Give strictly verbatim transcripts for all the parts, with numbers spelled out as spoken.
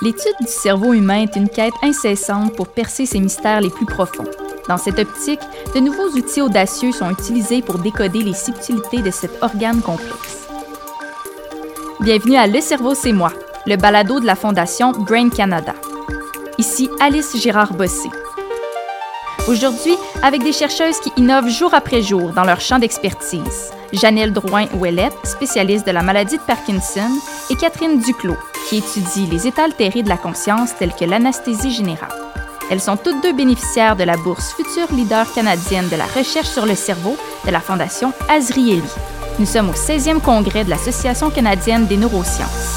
L'étude du cerveau humain est une quête incessante pour percer ses mystères les plus profonds. Dans cette optique, de nouveaux outils audacieux sont utilisés pour décoder les subtilités de cet organe complexe. Bienvenue à Le cerveau, c'est moi, le balado de la Fondation Brain Canada. Ici Alice Girard-Bossé. Aujourd'hui, avec des chercheuses qui innovent jour après jour dans leur champ d'expertise, Janelle Drouin-Ouellette, spécialiste de la maladie de Parkinson, et Catherine Duclos, qui étudie les états altérés de la conscience tels que l'anesthésie générale. Elles sont toutes deux bénéficiaires de la bourse Futur Leader canadienne de la recherche sur le cerveau de la Fondation Azrieli. Nous sommes au seizième congrès de l'Association canadienne des neurosciences.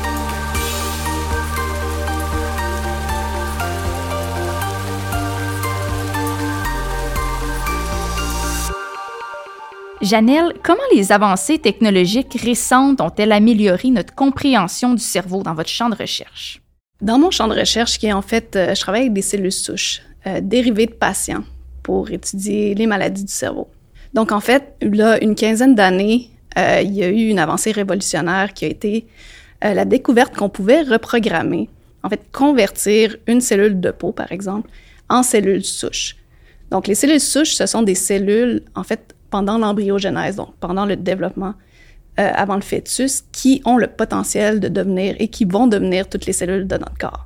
Janelle, comment les avancées technologiques récentes ont-elles amélioré notre compréhension du cerveau dans votre champ de recherche? Dans mon champ de recherche, qui est en fait, euh, je travaille avec des cellules souches euh, dérivées de patients pour étudier les maladies du cerveau. Donc, en fait, là, une quinzaine d'années, euh, il y a eu une avancée révolutionnaire qui a été euh, la découverte qu'on pouvait reprogrammer, en fait, convertir une cellule de peau, par exemple, en cellules souches. Donc, les cellules souches, ce sont des cellules, en fait, pendant l'embryogenèse, donc pendant le développement euh, avant le fœtus, qui ont le potentiel de devenir et qui vont devenir toutes les cellules de notre corps,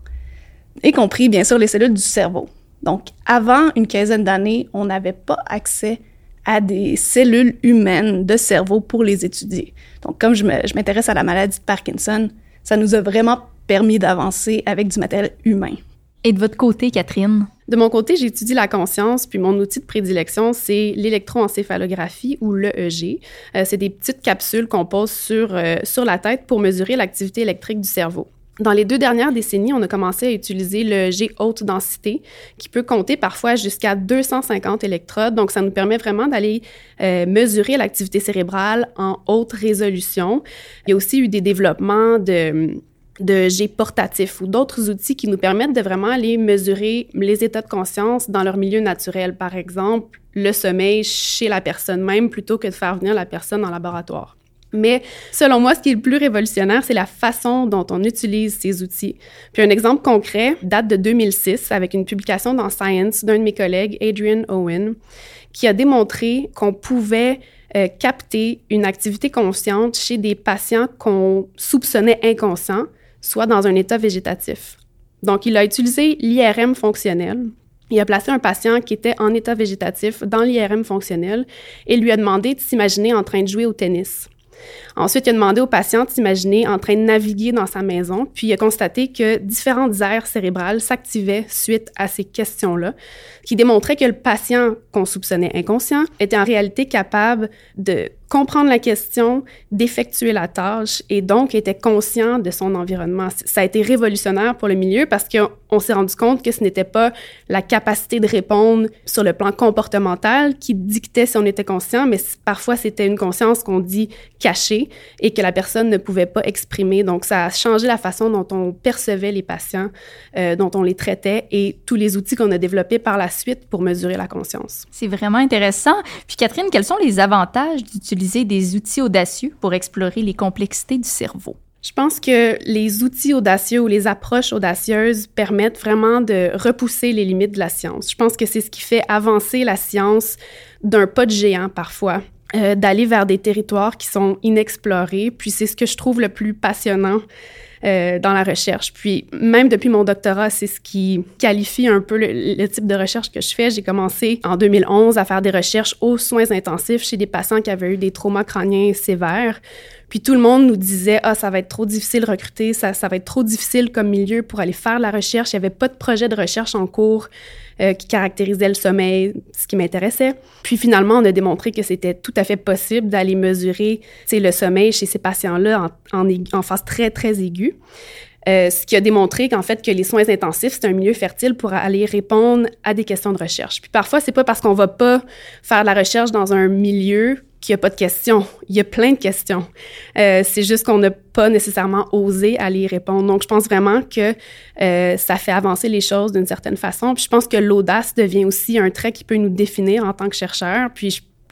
y compris, bien sûr, les cellules du cerveau. Donc, avant une quinzaine d'années, on n'avait pas accès à des cellules humaines de cerveau pour les étudier. Donc, comme je, me, je m'intéresse à la maladie de Parkinson, ça nous a vraiment permis d'avancer avec du matériel humain. Et de votre côté, Catherine? De mon côté, j'étudie la conscience, puis mon outil de prédilection, c'est l'électroencéphalographie ou l'E E G. Euh, c'est des petites capsules qu'on pose sur, euh, sur la tête pour mesurer l'activité électrique du cerveau. Dans les deux dernières décennies, on a commencé à utiliser l'E E G haute densité, qui peut compter parfois jusqu'à deux cent cinquante électrodes. Donc, ça nous permet vraiment d'aller euh, mesurer l'activité cérébrale en haute résolution. Il y a aussi eu des développements de... de G portatifs ou d'autres outils qui nous permettent de vraiment aller mesurer les états de conscience dans leur milieu naturel. Par exemple, le sommeil chez la personne même plutôt que de faire venir la personne en laboratoire. Mais selon moi, ce qui est le plus révolutionnaire, c'est la façon dont on utilise ces outils. Puis un exemple concret date de deux mille six avec une publication dans Science d'un de mes collègues, Adrian Owen, qui a démontré qu'on pouvait euh, capter une activité consciente chez des patients qu'on soupçonnait inconscients, soit dans un état végétatif. Donc, il a utilisé l'I R M fonctionnel. Il a placé un patient qui était en état végétatif dans l'I R M fonctionnel et lui a demandé de s'imaginer en train de jouer au tennis. Ensuite, il a demandé au patient de s'imaginer en train de naviguer dans sa maison, puis il a constaté que différentes aires cérébrales s'activaient suite à ces questions-là, qui démontraient que le patient qu'on soupçonnait inconscient était en réalité capable de comprendre la question, d'effectuer la tâche et donc était conscient de son environnement. Ça a été révolutionnaire pour le milieu parce qu'on on s'est rendu compte que ce n'était pas la capacité de répondre sur le plan comportemental qui dictait si on était conscient, mais parfois c'était une conscience qu'on dit cachée et que la personne ne pouvait pas exprimer. Donc, ça a changé la façon dont on percevait les patients, euh, dont on les traitait et tous les outils qu'on a développés par la suite pour mesurer la conscience. C'est vraiment intéressant. Puis Catherine, quels sont les avantages d'utiliser des outils audacieux pour explorer les complexités du cerveau? Je pense que les outils audacieux ou les approches audacieuses permettent vraiment de repousser les limites de la science. Je pense que c'est ce qui fait avancer la science d'un pas de géant parfois, euh, d'aller vers des territoires qui sont inexplorés. Puis c'est ce que je trouve le plus passionnant Euh, dans la recherche. Puis même depuis mon doctorat, c'est ce qui qualifie un peu le, le type de recherche que je fais. J'ai commencé en deux mille onze à faire des recherches aux soins intensifs chez des patients qui avaient eu des traumas crâniens sévères. Puis tout le monde nous disait « Ah, ça va être trop difficile de recruter, ça, ça va être trop difficile comme milieu pour aller faire la recherche. » Il n'y avait pas de projet de recherche en cours euh, qui caractérisait le sommeil, ce qui m'intéressait. Puis finalement, on a démontré que c'était tout à fait possible d'aller mesurer le sommeil chez ces patients-là en, en, en phase très, très aiguë. Euh, ce qui a démontré qu'en fait, que les soins intensifs, c'est un milieu fertile pour aller répondre à des questions de recherche. Puis parfois, c'est pas parce qu'on va pas faire de la recherche dans un milieu qu'il n'y a pas de questions. Il y a plein de questions. Euh, c'est juste qu'on n'a pas nécessairement osé aller y répondre. Donc, je pense vraiment que euh, ça fait avancer les choses d'une certaine façon. Puis je pense que l'audace devient aussi un trait qui peut nous définir en tant que chercheurs. Puis je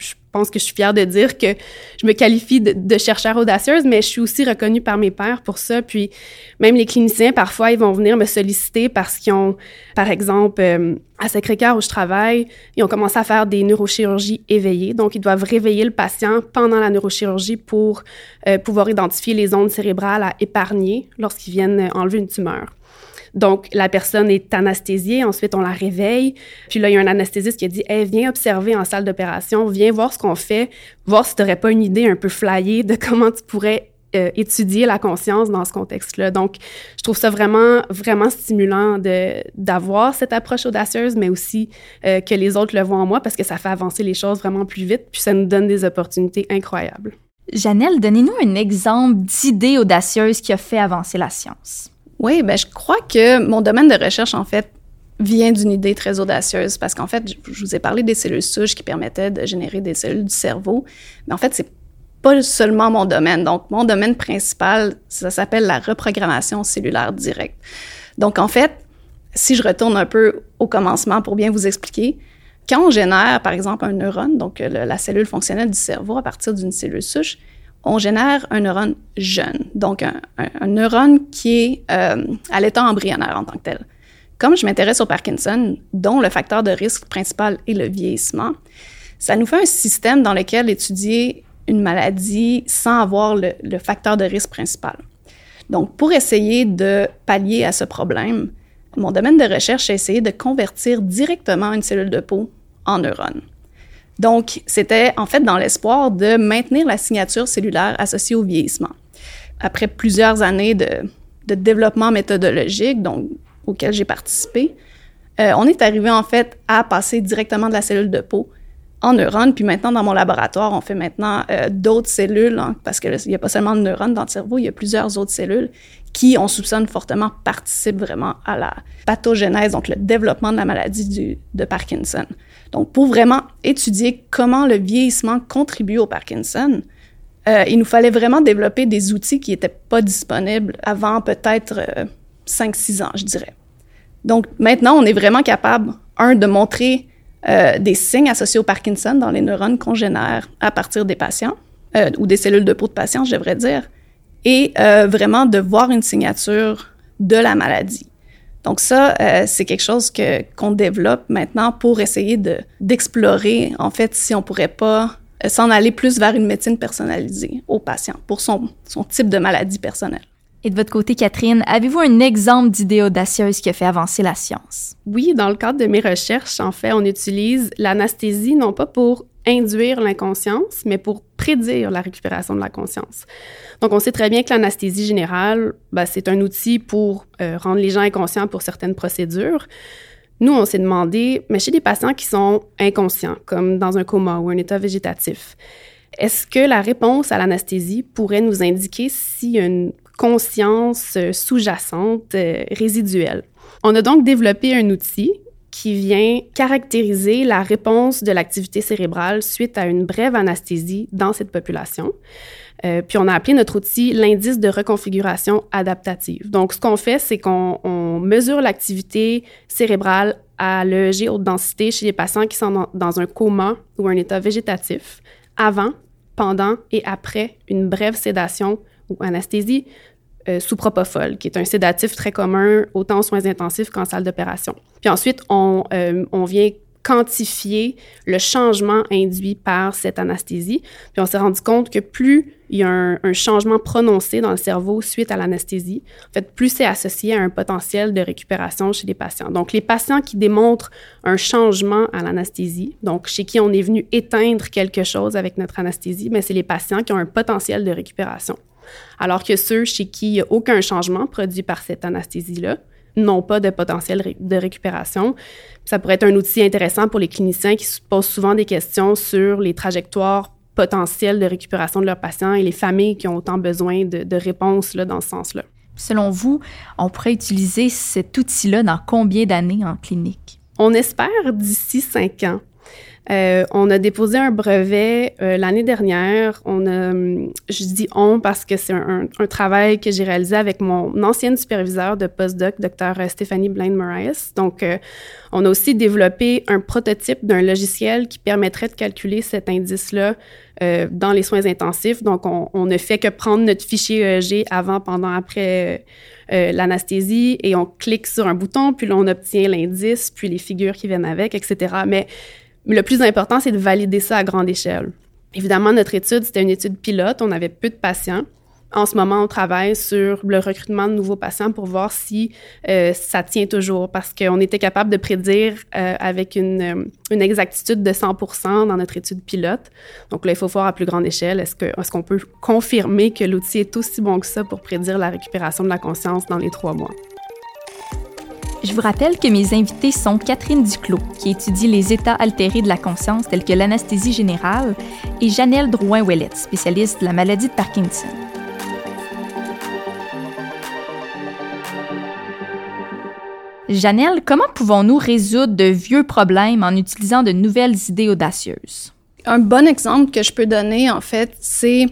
je pense que je suis fière de dire que je me qualifie de, de chercheure audacieuse, mais je suis aussi reconnue par mes pairs pour ça. Puis même les cliniciens, parfois, ils vont venir me solliciter parce qu'ils ont, par exemple, euh, à Sacré-Cœur où je travaille, ils ont commencé à faire des neurochirurgies éveillées. Donc, ils doivent réveiller le patient pendant la neurochirurgie pour euh, pouvoir identifier les ondes cérébrales à épargner lorsqu'ils viennent enlever une tumeur. Donc, la personne est anesthésiée, ensuite on la réveille. Puis là, il y a un anesthésiste qui a dit « Hey, viens observer en salle d'opération, viens voir ce qu'on fait, voir si tu n'aurais pas une idée un peu flyée de comment tu pourrais euh, étudier la conscience dans ce contexte-là. » Donc, je trouve ça vraiment, vraiment stimulant de, d'avoir cette approche audacieuse, mais aussi euh, que les autres le voient en moi parce que ça fait avancer les choses vraiment plus vite, puis ça nous donne des opportunités incroyables. Janelle, donnez-nous un exemple d'idée audacieuse qui a fait avancer la science. Oui, bien, je crois que mon domaine de recherche, en fait, vient d'une idée très audacieuse parce qu'en fait, je vous ai parlé des cellules souches qui permettaient de générer des cellules du cerveau, mais en fait, c'est pas seulement mon domaine. Donc, mon domaine principal, ça s'appelle la reprogrammation cellulaire directe. Donc, en fait, si je retourne un peu au commencement pour bien vous expliquer, quand on génère, par exemple, un neurone, donc le, la cellule fonctionnelle du cerveau à partir d'une cellule souche, on génère un neurone jeune, donc un, un, un neurone qui est euh, à l'état embryonnaire en tant que tel. Comme je m'intéresse au Parkinson, dont le facteur de risque principal est le vieillissement, ça nous fait un système dans lequel étudier une maladie sans avoir le, le facteur de risque principal. Donc, pour essayer de pallier à ce problème, mon domaine de recherche a essayé de convertir directement une cellule de peau en neurone. Donc, c'était en fait dans l'espoir de maintenir la signature cellulaire associée au vieillissement. Après plusieurs années de, de développement méthodologique, donc, auquel j'ai participé, euh, on est arrivé en fait à passer directement de la cellule de peau en neurones. Puis maintenant, dans mon laboratoire, on fait maintenant euh, d'autres cellules, hein, parce qu'il n'y a pas seulement de neurones dans le cerveau, il y a plusieurs autres cellules qui, on soupçonne fortement, participent vraiment à la pathogénèse, donc le développement de la maladie du, de Parkinson. Donc, pour vraiment étudier comment le vieillissement contribue au Parkinson, euh, il nous fallait vraiment développer des outils qui n'étaient pas disponibles avant peut-être euh, cinq six ans, je dirais. Donc, maintenant, on est vraiment capable, un, de montrer euh, des signes associés au Parkinson dans les neurones qu'on génère à partir des patients, euh, ou des cellules de peau de patients, je devrais dire, et euh, vraiment de voir une signature de la maladie. Donc ça, euh, c'est quelque chose que, qu'on développe maintenant pour essayer de, d'explorer, en fait, si on pourrait pas euh, s'en aller plus vers une médecine personnalisée aux patients pour son, son type de maladie personnelle. Et de votre côté, Catherine, avez-vous un exemple d'idée audacieuse qui a fait avancer la science? Oui, dans le cadre de mes recherches, en fait, on utilise l'anesthésie non pas pour induire l'inconscience, mais pour prédire la récupération de la conscience. Donc, on sait très bien que l'anesthésie générale, ben, c'est un outil pour euh, rendre les gens inconscients pour certaines procédures. Nous, on s'est demandé, mais chez des patients qui sont inconscients, comme dans un coma ou un état végétatif, est-ce que la réponse à l'anesthésie pourrait nous indiquer s'il y a une conscience sous-jacente euh, résiduelle? On a donc développé un outil qui vient caractériser la réponse de l'activité cérébrale suite à une brève anesthésie dans cette population. Euh, puis on a appelé notre outil l'indice de reconfiguration adaptative. Donc, ce qu'on fait, c'est qu'on on mesure l'activité cérébrale à l'E E G haute densité chez les patients qui sont dans, dans un coma ou un état végétatif avant, pendant et après une brève sédation ou anesthésie Euh, sous propofol, qui est un sédatif très commun autant aux soins intensifs qu'en salle d'opération. Puis ensuite, on, euh, on vient quantifier le changement induit par cette anesthésie. Puis on s'est rendu compte que plus il y a un, un changement prononcé dans le cerveau suite à l'anesthésie, en fait, plus c'est associé à un potentiel de récupération chez les patients. Donc, les patients qui démontrent un changement à l'anesthésie, donc chez qui on est venu éteindre quelque chose avec notre anesthésie, bien, c'est les patients qui ont un potentiel de récupération. Alors que ceux chez qui il n'y a aucun changement produit par cette anesthésie-là n'ont pas de potentiel de récupération. Ça pourrait être un outil intéressant pour les cliniciens qui se posent souvent des questions sur les trajectoires potentielles de récupération de leurs patients et les familles qui ont autant besoin de, de réponses là, dans ce sens-là. Selon vous, on pourrait utiliser cet outil-là dans combien d'années en clinique? On espère d'ici cinq ans. Euh, on a déposé un brevet euh, l'année dernière. On a, je dis on parce que c'est un, un, un travail que j'ai réalisé avec mon ancienne superviseure de postdoc, Dr Stéphanie Blind-Moraes. Donc, euh, on a aussi développé un prototype d'un logiciel qui permettrait de calculer cet indice-là euh, dans les soins intensifs. Donc, on, on ne fait que prendre notre fichier E E G avant, pendant, après euh, l'anesthésie et on clique sur un bouton, puis là, on obtient l'indice, puis les figures qui viennent avec, et cetera. Mais Mais le plus important, c'est de valider ça à grande échelle. Évidemment, notre étude, c'était une étude pilote. On avait peu de patients. En ce moment, on travaille sur le recrutement de nouveaux patients pour voir si euh, ça tient toujours, parce qu'on était capable de prédire euh, avec une, une exactitude de cent pour cent dans notre étude pilote. Donc là, il faut voir à plus grande échelle. Est-ce que, est-ce qu'on peut confirmer que l'outil est aussi bon que ça pour prédire la récupération de la conscience dans les trois mois? Je vous rappelle que mes invités sont Catherine Duclos, qui étudie les états altérés de la conscience tels que l'anesthésie générale, et Janelle Drouin-Ouellette, spécialiste de la maladie de Parkinson. Janelle, comment pouvons-nous résoudre de vieux problèmes en utilisant de nouvelles idées audacieuses? Un bon exemple que je peux donner, en fait, c'est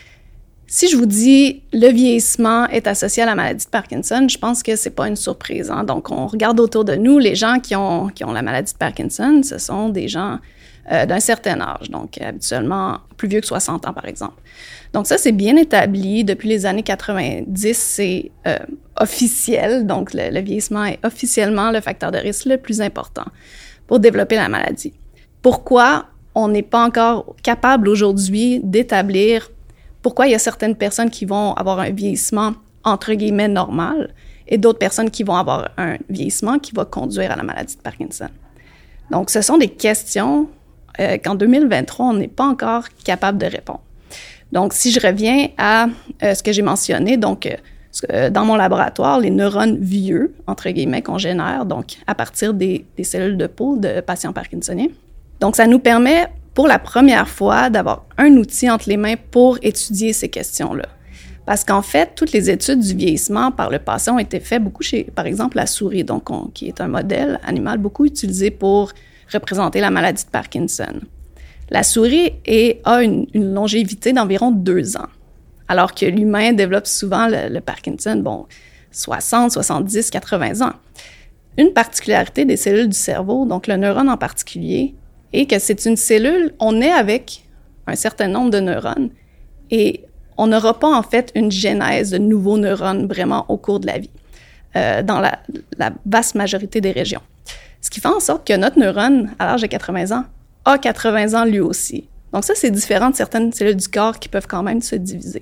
si je vous dis le vieillissement est associé à la maladie de Parkinson, je pense que c'est pas une surprise. Hein? Donc, on regarde autour de nous, les gens qui ont, qui ont la maladie de Parkinson, ce sont des gens euh, d'un certain âge, donc habituellement plus vieux que soixante ans, par exemple. Donc ça, c'est bien établi. Depuis les années quatre-vingt-dix, c'est euh, officiel. Donc, le, le vieillissement est officiellement le facteur de risque le plus important pour développer la maladie. Pourquoi on n'est pas encore capable aujourd'hui d'établir pourquoi il y a certaines personnes qui vont avoir un vieillissement entre guillemets normal et d'autres personnes qui vont avoir un vieillissement qui va conduire à la maladie de Parkinson. Donc, ce sont des questions euh, qu'en deux mille vingt-trois, on n'est pas encore capable de répondre. Donc, si je reviens à euh, ce que j'ai mentionné, donc euh, dans mon laboratoire, les neurones vieux, entre guillemets, qu'on génère, donc à partir des, des cellules de peau de patients parkinsoniens. Donc, ça nous permet pour la première fois d'avoir un outil entre les mains pour étudier ces questions-là. Parce qu'en fait, toutes les études du vieillissement par le passé ont été faites beaucoup chez, par exemple, la souris, donc on, qui est un modèle animal beaucoup utilisé pour représenter la maladie de Parkinson. La souris est, a une, une longévité d'environ deux ans, alors que l'humain développe souvent le, le Parkinson, bon, soixante, soixante-dix, quatre-vingts ans. Une particularité des cellules du cerveau, donc le neurone en particulier, est que c'est une cellule, on est avec un certain nombre de neurones et on n'aura pas en fait une genèse de nouveaux neurones vraiment au cours de la vie, euh, dans la, la vaste majorité des régions. Ce qui fait en sorte que notre neurone, à l'âge de quatre-vingts ans, a quatre-vingts ans lui aussi. Donc ça, c'est différent de certaines cellules du corps qui peuvent quand même se diviser.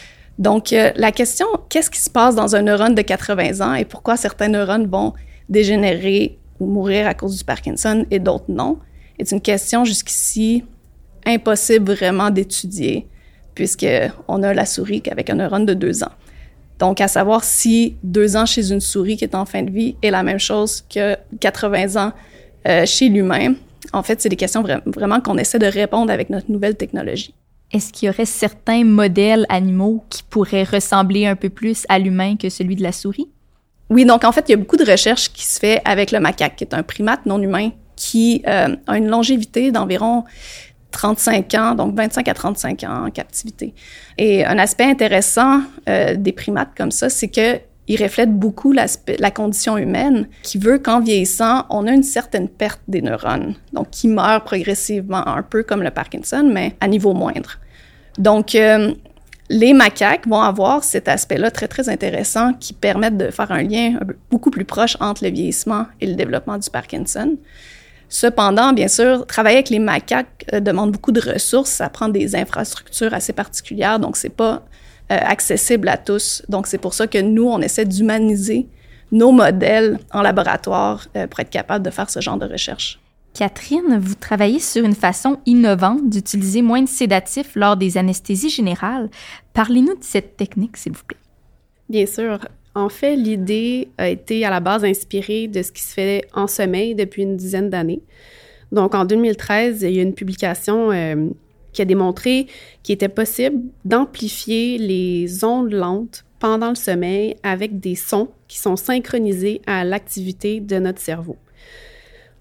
Donc euh, la question, qu'est-ce qui se passe dans un neurone de quatre-vingts ans et pourquoi certains neurones vont dégénérer ou mourir à cause du Parkinson et d'autres non, est une question jusqu'ici impossible vraiment d'étudier, puisqu'on a la souris avec un neurone de deux ans. Donc, à savoir si deux ans chez une souris qui est en fin de vie est la même chose que quatre-vingts ans euh, chez l'humain, en fait, c'est des questions vra- vraiment qu'on essaie de répondre avec notre nouvelle technologie. Est-ce qu'il y aurait certains modèles animaux qui pourraient ressembler un peu plus à l'humain que celui de la souris? Oui, donc en fait, il y a beaucoup de recherches qui se fait avec le macaque, qui est un primate non humain qui euh, a une longévité d'environ trente-cinq ans, donc vingt-cinq à trente-cinq ans en captivité. Et un aspect intéressant euh, des primates comme ça, c'est qu'ils reflètent beaucoup la condition humaine qui veut qu'en vieillissant, on a une certaine perte des neurones, donc qui meurent progressivement, un peu comme le Parkinson, mais à niveau moindre. Donc, euh, les macaques vont avoir cet aspect-là très, très intéressant qui permet de faire un lien beaucoup plus proche entre le vieillissement et le développement du Parkinson. Cependant, bien sûr, travailler avec les macaques euh, demande beaucoup de ressources, ça prend des infrastructures assez particulières, donc c'est pas euh, accessible à tous. Donc c'est pour ça que nous, on essaie d'humaniser nos modèles en laboratoire euh, pour être capable de faire ce genre de recherche. Catherine, vous travaillez sur une façon innovante d'utiliser moins de sédatifs lors des anesthésies générales. Parlez-nous de cette technique, s'il vous plaît. Bien sûr. En fait, l'idée a été à la base inspirée de ce qui se fait en sommeil depuis une dizaine d'années. Donc, en deux mille treize, il y a une publication euh, qui a démontré qu'il était possible d'amplifier les ondes lentes pendant le sommeil avec des sons qui sont synchronisés à l'activité de notre cerveau.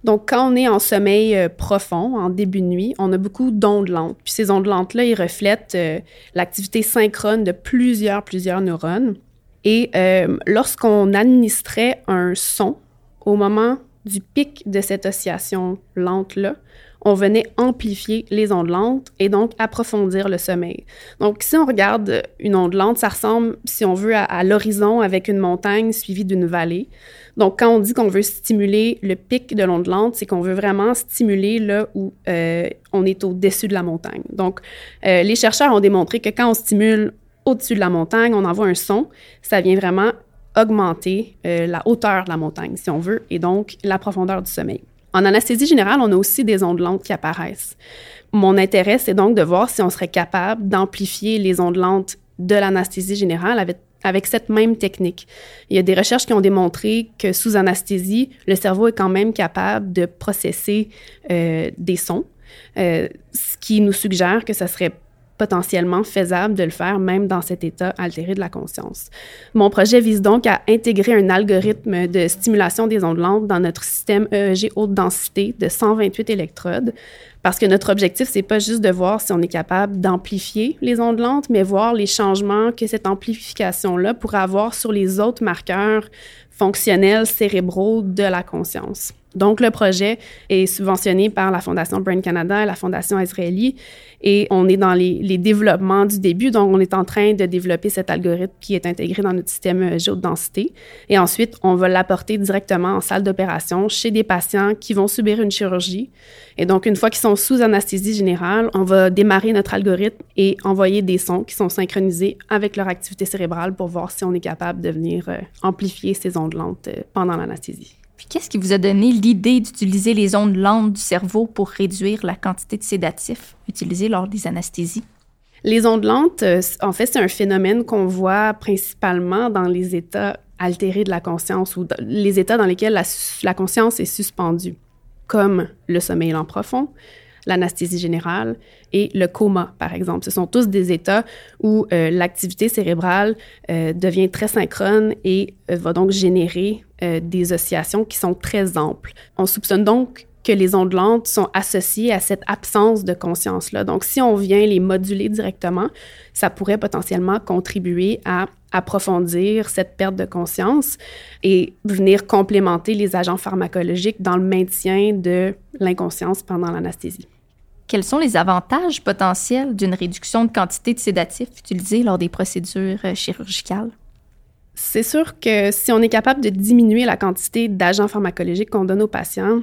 Donc, quand on est en sommeil euh, profond, en début de nuit, on a beaucoup d'ondes lentes. Puis ces ondes lentes-là, ils reflètent euh, l'activité synchrone de plusieurs, plusieurs neurones. Et euh, lorsqu'on administrait un son, au moment du pic de cette oscillation lente-là, on venait amplifier les ondes lentes et donc approfondir le sommeil. Donc, si on regarde une onde lente, ça ressemble, si on veut, à, à l'horizon avec une montagne suivie d'une vallée. Donc, quand on dit qu'on veut stimuler le pic de l'onde lente, c'est qu'on veut vraiment stimuler là où euh, on est au-dessus de la montagne. Donc, euh, les chercheurs ont démontré que quand on stimule au-dessus de la montagne, on envoie un son, ça vient vraiment augmenter euh, la hauteur de la montagne, si on veut, et donc la profondeur du sommeil. En anesthésie générale, on a aussi des ondes lentes qui apparaissent. Mon intérêt, c'est donc de voir si on serait capable d'amplifier les ondes lentes de l'anesthésie générale avec, avec cette même technique. Il y a des recherches qui ont démontré que sous anesthésie, le cerveau est quand même capable de processer euh, des sons, euh, ce qui nous suggère que ça serait potentiellement faisable de le faire même dans cet état altéré de la conscience. Mon projet vise donc à intégrer un algorithme de stimulation des ondes lentes dans notre système E E G haute densité de cent vingt-huit électrodes, parce que notre objectif, c'est pas juste de voir si on est capable d'amplifier les ondes lentes, mais voir les changements que cette amplification-là pourrait avoir sur les autres marqueurs fonctionnels cérébraux de la conscience. Donc, le projet est subventionné par la Fondation Brain Canada et la Fondation Azrieli et on est dans les, les développements du début. Donc, on est en train de développer cet algorithme qui est intégré dans notre système E E G haute densité. Et ensuite, on va l'apporter directement en salle d'opération chez des patients qui vont subir une chirurgie. Et donc, une fois qu'ils sont sous anesthésie générale, on va démarrer notre algorithme et envoyer des sons qui sont synchronisés avec leur activité cérébrale pour voir si on est capable de venir euh, amplifier ces ondes lentes euh, pendant l'anesthésie. Puis qu'est-ce qui vous a donné l'idée d'utiliser les ondes lentes du cerveau pour réduire la quantité de sédatifs utilisés lors des anesthésies? Les ondes lentes, euh, en fait, c'est un phénomène qu'on voit principalement dans les états altérés de la conscience ou dans les états dans lesquels la, la conscience est suspendue, comme le sommeil lent profond, l'anesthésie générale et le coma, par exemple. Ce sont tous des états où euh, l'activité cérébrale euh, devient très synchrone et euh, va donc générer euh, des oscillations qui sont très amples. On soupçonne donc que les ondes lentes sont associées à cette absence de conscience-là. Donc, si on vient les moduler directement, ça pourrait potentiellement contribuer à approfondir cette perte de conscience et venir complémenter les agents pharmacologiques dans le maintien de l'inconscience pendant l'anesthésie. Quels sont les avantages potentiels d'une réduction de quantité de sédatifs utilisés lors des procédures chirurgicales? C'est sûr que si on est capable de diminuer la quantité d'agents pharmacologiques qu'on donne aux patients,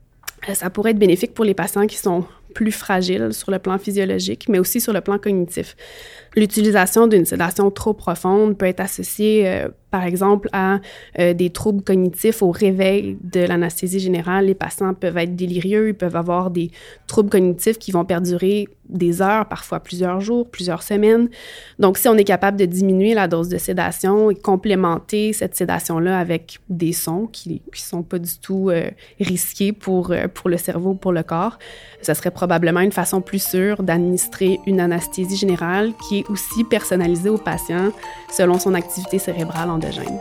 ça pourrait être bénéfique pour les patients qui sont plus fragiles sur le plan physiologique, mais aussi sur le plan cognitif. L'utilisation d'une sédation trop profonde peut être associée, euh, par exemple, à euh, des troubles cognitifs au réveil de l'anesthésie générale. Les patients peuvent être délirieux, ils peuvent avoir des troubles cognitifs qui vont perdurer des heures, parfois plusieurs jours, plusieurs semaines. Donc, si on est capable de diminuer la dose de sédation et complémenter cette sédation-là avec des sons qui ne sont pas du tout euh, risqués pour, euh, pour le cerveau, pour le corps, ça serait probablement une façon plus sûre d'administrer une anesthésie générale qui est aussi personnalisée au patient selon son activité cérébrale endogène.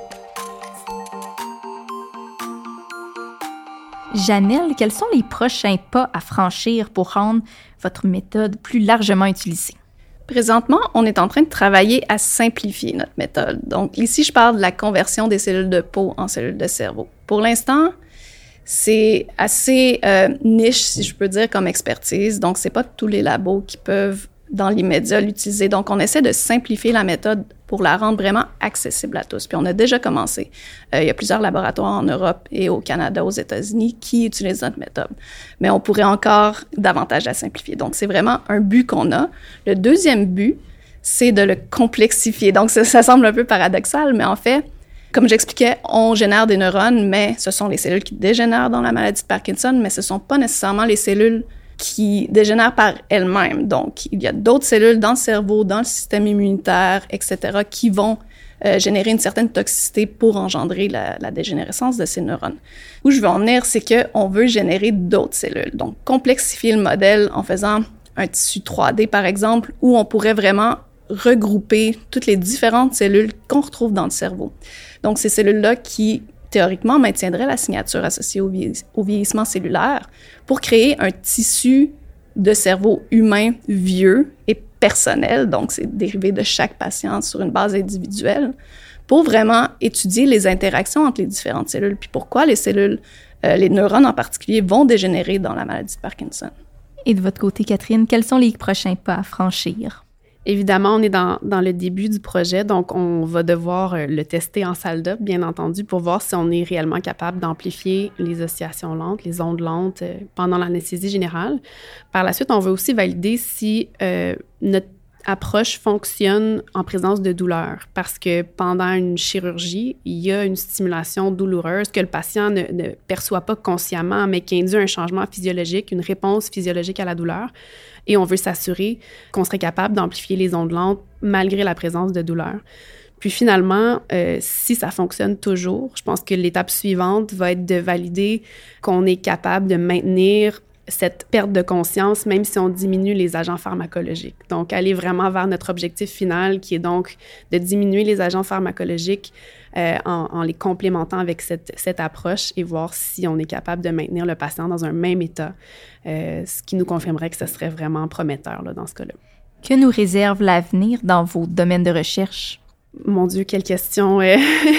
Janelle, quels sont les prochains pas à franchir pour rendre votre méthode plus largement utilisée? Présentement, on est en train de travailler à simplifier notre méthode. Donc ici, je parle de la conversion des cellules de peau en cellules de cerveau. Pour l'instant, c'est assez euh, niche, si je peux dire, comme expertise. Donc, c'est pas tous les labos qui peuvent, dans l'immédiat, l'utiliser. Donc, on essaie de simplifier la méthode pour la rendre vraiment accessible à tous. Puis, on a déjà commencé. Euh, il y a plusieurs laboratoires en Europe et au Canada, aux États-Unis, qui utilisent notre méthode. Mais on pourrait encore davantage la simplifier. Donc, c'est vraiment un but qu'on a. Le deuxième but, c'est de le complexifier. Donc, ça, ça semble un peu paradoxal, mais en fait, comme j'expliquais, on génère des neurones, mais ce sont les cellules qui dégénèrent dans la maladie de Parkinson, mais ce ne sont pas nécessairement les cellules qui dégénèrent par elles-mêmes. Donc, il y a d'autres cellules dans le cerveau, dans le système immunitaire, et cetera, qui vont euh, générer une certaine toxicité pour engendrer la, la dégénérescence de ces neurones. Où je veux en venir, c'est qu'on veut générer d'autres cellules. Donc, complexifier le modèle en faisant un tissu trois D, par exemple, où on pourrait vraiment regrouper toutes les différentes cellules qu'on retrouve dans le cerveau. Donc, ces cellules-là qui théoriquement, maintiendrait la signature associée au, vieillis- au vieillissement cellulaire pour créer un tissu de cerveau humain vieux et personnel, donc c'est dérivé de chaque patient sur une base individuelle, pour vraiment étudier les interactions entre les différentes cellules, puis pourquoi les cellules, euh, les neurones en particulier, vont dégénérer dans la maladie de Parkinson. Et de votre côté, Catherine, quels sont les prochains pas à franchir? Évidemment, on est dans, dans le début du projet, donc on va devoir euh, le tester en salle d'op, bien entendu, pour voir si on est réellement capable d'amplifier les oscillations lentes, les ondes lentes euh, pendant l'anesthésie générale. Par la suite, on va aussi valider si euh, notre approche fonctionne en présence de douleur, parce que pendant une chirurgie, il y a une stimulation douloureuse que le patient ne, ne perçoit pas consciemment, mais qui induit un changement physiologique, une réponse physiologique à la douleur. Et on veut s'assurer qu'on serait capable d'amplifier les ondes lentes malgré la présence de douleur. Puis finalement, euh, si ça fonctionne toujours, je pense que l'étape suivante va être de valider qu'on est capable de maintenir cette perte de conscience, même si on diminue les agents pharmacologiques. Donc, aller vraiment vers notre objectif final, qui est donc de diminuer les agents pharmacologiques euh, en, en les complémentant avec cette, cette approche et voir si on est capable de maintenir le patient dans un même état, euh, ce qui nous confirmerait que ce serait vraiment prometteur là, dans ce cas-là. Que nous réserve l'avenir dans vos domaines de recherche? Mon Dieu, quelle question! euh,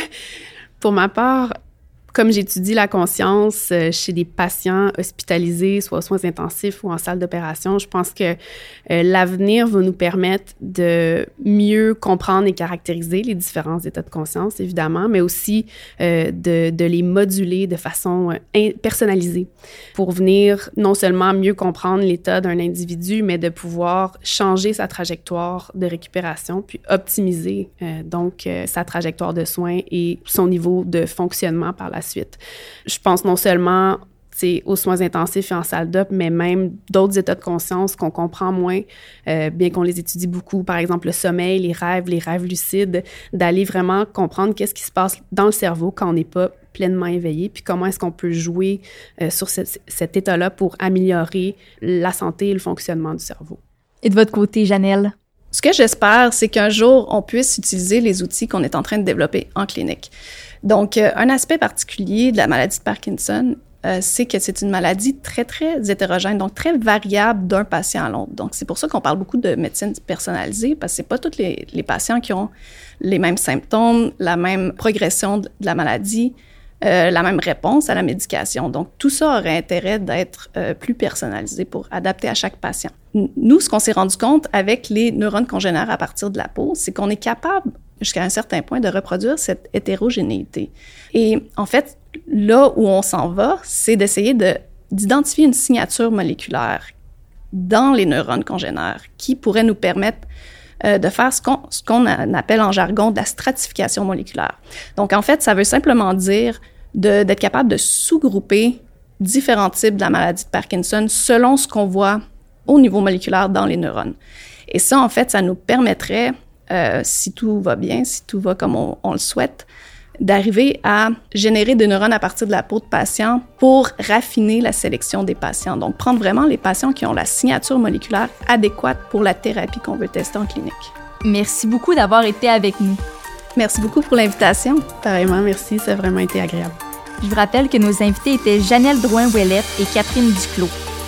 Pour ma part, comme j'étudie la conscience euh, chez des patients hospitalisés, soit aux soins intensifs ou en salle d'opération, je pense que euh, l'avenir va nous permettre de mieux comprendre et caractériser les différents états de conscience, évidemment, mais aussi euh, de, de les moduler de façon euh, in- personnalisée pour venir non seulement mieux comprendre l'état d'un individu, mais de pouvoir changer sa trajectoire de récupération, puis optimiser euh, donc euh, sa trajectoire de soins et son niveau de fonctionnement par la suite. Je pense non seulement aux soins intensifs et en salle d'op, mais même d'autres états de conscience qu'on comprend moins, euh, bien qu'on les étudie beaucoup, par exemple le sommeil, les rêves, les rêves lucides, d'aller vraiment comprendre qu'est-ce qui se passe dans le cerveau quand on n'est pas pleinement éveillé, puis comment est-ce qu'on peut jouer euh, sur ce, cet état-là pour améliorer la santé et le fonctionnement du cerveau. Et de votre côté, Janelle? Ce que j'espère, c'est qu'un jour, on puisse utiliser les outils qu'on est en train de développer en clinique. Donc, euh, un aspect particulier de la maladie de Parkinson, euh, c'est que c'est une maladie très, très hétérogène, donc très variable d'un patient à l'autre. Donc, c'est pour ça qu'on parle beaucoup de médecine personnalisée, parce que c'est pas tous les, les patients qui ont les mêmes symptômes, la même progression de la maladie, euh, la même réponse à la médication. Donc, tout ça aurait intérêt d'être euh, plus personnalisé pour adapter à chaque patient. Nous, ce qu'on s'est rendu compte avec les neurones qu'on génère à partir de la peau, c'est qu'on est capable, jusqu'à un certain point, de reproduire cette hétérogénéité. Et en fait, là où on s'en va, c'est d'essayer de, d'identifier une signature moléculaire dans les neurones qu'on génère qui pourrait nous permettre euh, de faire ce qu'on, ce qu'on appelle en jargon de la stratification moléculaire. Donc, en fait, ça veut simplement dire de, d'être capable de sous-grouper différents types de la maladie de Parkinson selon ce qu'on voit au niveau moléculaire dans les neurones. Et ça, en fait, ça nous permettrait, euh, si tout va bien, si tout va comme on, on le souhaite, d'arriver à générer des neurones à partir de la peau de patients pour raffiner la sélection des patients. Donc, prendre vraiment les patients qui ont la signature moléculaire adéquate pour la thérapie qu'on veut tester en clinique. Merci beaucoup d'avoir été avec nous. Merci beaucoup pour l'invitation. Pareillement, merci, ça a vraiment été agréable. Je vous rappelle que nos invités étaient Janelle Drouin-Ouellette et Catherine Duclos.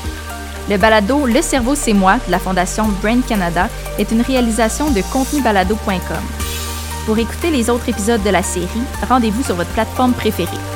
Le balado Le cerveau, c'est moi de la Fondation Brain Canada est une réalisation de contenu balado point com. Pour écouter les autres épisodes de la série, rendez-vous sur votre plateforme préférée.